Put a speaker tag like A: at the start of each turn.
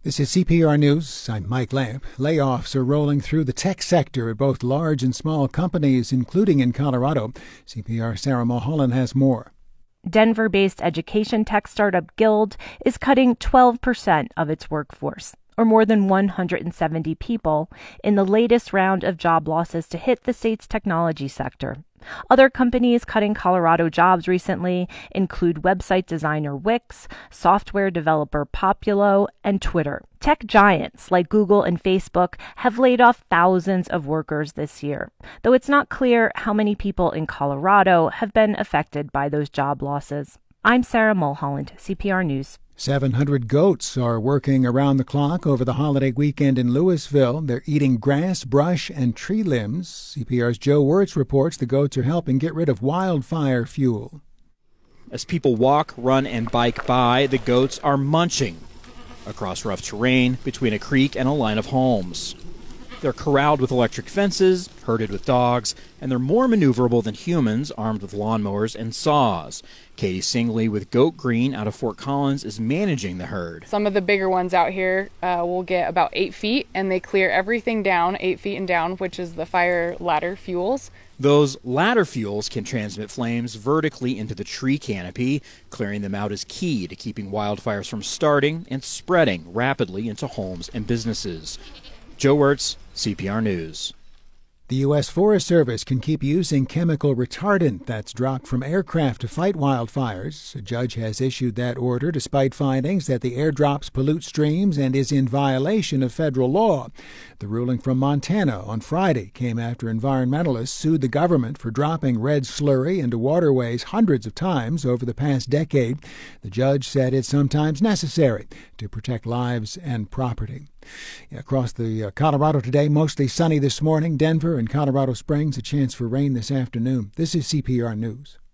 A: This is CPR News. I'm Mike Lamp. Layoffs are rolling through the tech sector at both large and small companies, including in Colorado. CPR's Sarah Mulholland has more.
B: Denver-based education tech startup Guild is cutting 12% of its workforce, or more than 170 people, in the latest round of job losses to hit the state's technology sector. Other companies cutting Colorado jobs recently include website designer Wix, software developer Populo, and Twitter. Tech giants like Google and Facebook have laid off thousands of workers this year, though it's not clear how many people in Colorado have been affected by those job losses. I'm Sarah Mulholland, CPR News.
A: 700 goats are working around the clock over the holiday weekend in Louisville. They're eating grass, brush, and tree limbs. CPR's Joe Wirtz reports the goats are helping get rid of wildfire fuel.
C: As people walk, run, and bike by, the goats are munching across rough terrain between a creek and a line of homes. They're corralled with electric fences, herded with dogs, and they're more maneuverable than humans, armed with lawnmowers and saws. Katie Singley with Goat Green out of Fort Collins is managing the herd.
D: Some of the bigger ones out here will get about 8 feet, and they clear everything down 8 feet and down, which is the fire ladder fuels.
C: Those ladder fuels can transmit flames vertically into the tree canopy. Clearing them out is key to keeping wildfires from starting and spreading rapidly into homes and businesses. Joe Wirtz, CPR News.
A: The U.S. Forest Service can keep using chemical retardant that's dropped from aircraft to fight wildfires. A judge has issued that order despite findings that the airdrops pollute streams and is in violation of federal law. The ruling from Montana on Friday came after environmentalists sued the government for dropping red slurry into waterways hundreds of times over the past decade. The judge said it's sometimes necessary to protect lives and property. Across the Colorado today, mostly sunny this morning. Denver and Colorado Springs, a chance for rain this afternoon. This is CPR News.